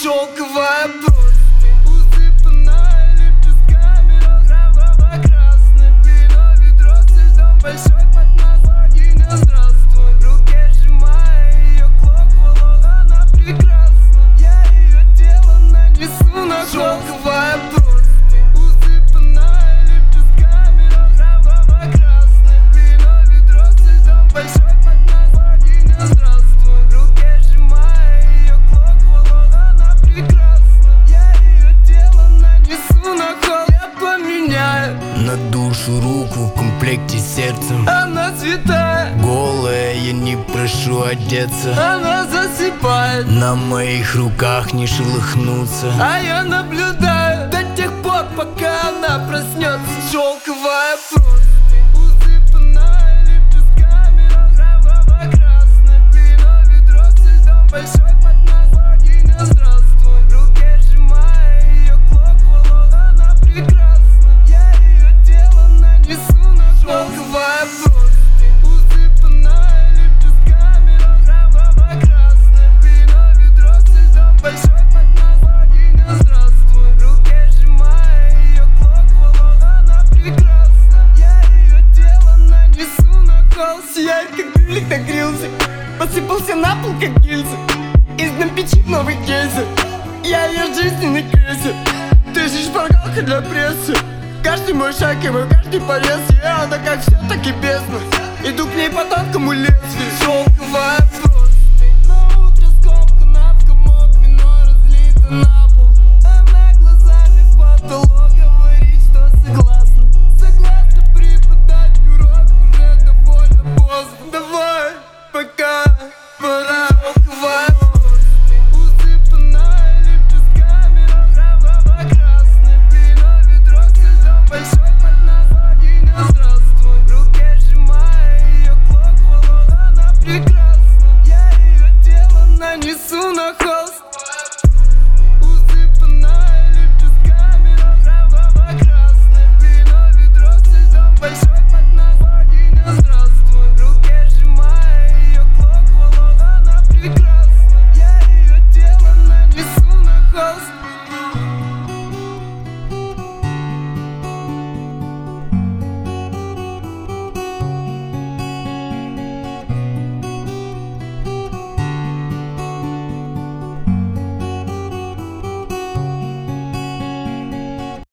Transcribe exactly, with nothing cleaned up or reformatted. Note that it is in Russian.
Шелковая простынь, усыпанная лепестками роз кроваво-красных. Вино, ведро со льдом, большой поднос, богиня, здравствуй. В руке сжимая ее клок волос, она прекрасна. Я ее тело нанесу на холст. Шелковая простынь, усыпанная лепестками роз кроваво-красных. Вино, ведро со льдом, большой поднос, богиня, здравствуй. В руке сжимая ее клок волос, она прекрасна. Я ее тело нанесу на холст. Я поменяю на душу руку в комплекте с сердцем. Она святая, голая, я не прошу одеться. она засыпает, на моих руках не шелохнуться. а я наблюдаю до тех пор, пока она проснется. Шелковая простынь, усыпанная лепестками роз кроваво-красных. Вино, ведро со льдом, большой поднос, богиня, здравствуй. В руке сжимая ее клок волос, она прекрасна. Я ее тело нанесу на холст. Шелковая простынь, усыпанная лепестками роз кроваво-красных. Вино, ведро со льдом, большой поднос, богиня, здравствуй. В руке сжимая ее клок волос, она прекрасна. Я ее тело нанесу на холст. Сияет, как грилик нагрелся, посыпался на пол, как гильза. Из дна печи новый гейзер, я ее жизненный крейсер. Ты же шпаргалка для прессы, каждый мой шаг и мой каждый порез. Я она как все, так и бездна, иду к ней по тонкому лезвию. Шелковая простынь,